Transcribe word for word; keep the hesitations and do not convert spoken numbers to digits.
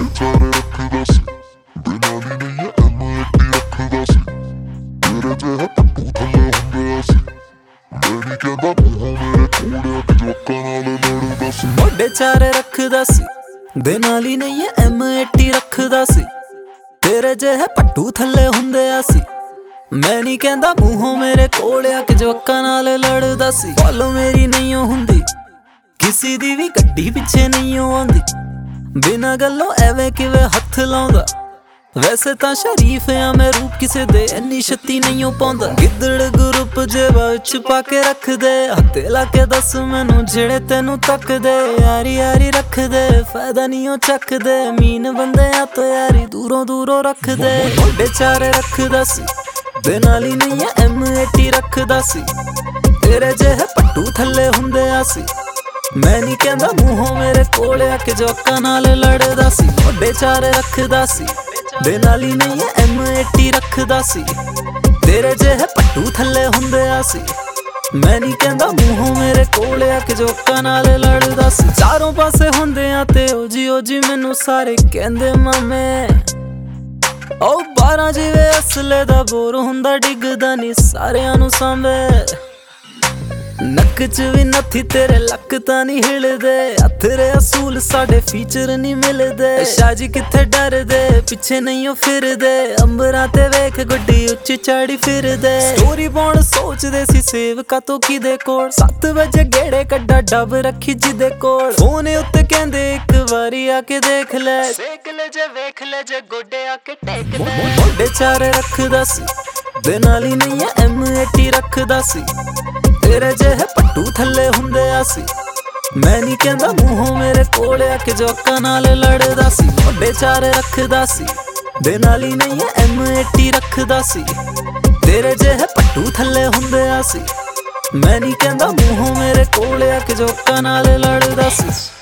बेचारे रखदा सी बिना दी नहीं एम एटी रखदा सी तेरे जिहा टप्पू थल्ले हुंदे सी मैं नहीं कहंदा मूंहों मेरे कूड़े कि जोकां नाल लड़दा सी मोढे चारे रखदा सी दे नाल ही नहीं एम एटी रखदा सी तेरे जिहा पट्टू थल्ले हुंदे सी मैं नहीं कहंदा मूंहों मेरे कोल आ कि जोकां नाल लड़दा सी फॉलो मेरी नहीं हुंदी किसी दी भी गड्डी पिछे नहीं आउंदी बिना गल्लों एवें किवें हथ लाउंदा वैसे तां शरीफ आ मैं रूप किसे दे इन्नी छत्ती नहीं पाउंदा गिद्दड़ ग्रुप जेबा विच पाके रख दे हत्थे ला के दस मैनू जेड़े तेनू तक दे यारी यारी रख दे फायदा नहीं ओ चक दे मीन बंदे आ तो यारी दूरों दूरों रख दे मोढे चारे रखदा सी दे नाल ही नहीं एम एटी रखदा सी तेरे जिहे पट्टू थल्ले हुंदे सी मैं नहीं कहंदा मूंहों मेरे कोल आ के जोकां नाल लड़दा सी मोढे चारे रखदा सी दे नाल ही नहीं एम एटी रखदा सी तेरे जिहे पट्टू थल्ले हुंदे सी मैं नहीं कहंदा मूंहों मेरे कोल आ के जोकां नाल लड़दा सी चारों पासे हुंदे आ ते ओ जी ओ जी मैनू सारे कहंदे मामे ओ बारां जिवे असले दा बोर हुंदा डिगदा नहीं सारियां नू सांभे नक च भी नथी तेरे लक तां नहीं हिलदे हथरे असूल साडे फीचर नहीं मिलदे शाजी किथे डरदे पिछे नहीं ओ फिरदे अंबरां ते वेख गुड्डी उच्ची चढ़ी फिरदे स्टोरी पाउण सोचदे सी सेव कातों किदे कोल सत्त बजे गेड़े कड्डा डब रखी जिदे कोल फोन उत्ते कहंदे इक वारी आके देख ले सेक ले जे वेख ले जे गोडे आके टेक ले मोढे चारे रखदा सी दे नाल ही नहीं एम एटी रखदा सी तेरे जिहे पट्टू थल्ले हुंदे सी मैं नहीं कहंदा मूंहों मेरे कोल आ के जोकां नाल लड़दा सी मोढे चारे रखदा सी दे नाल ही नहीं एम एटी रखदा सी तेरे जिहे पट्टू थल्ले हुंदे सी मैं नहीं कहंदा मूंहों मेरे कोल आ के जोकां नाल लड़दा सी।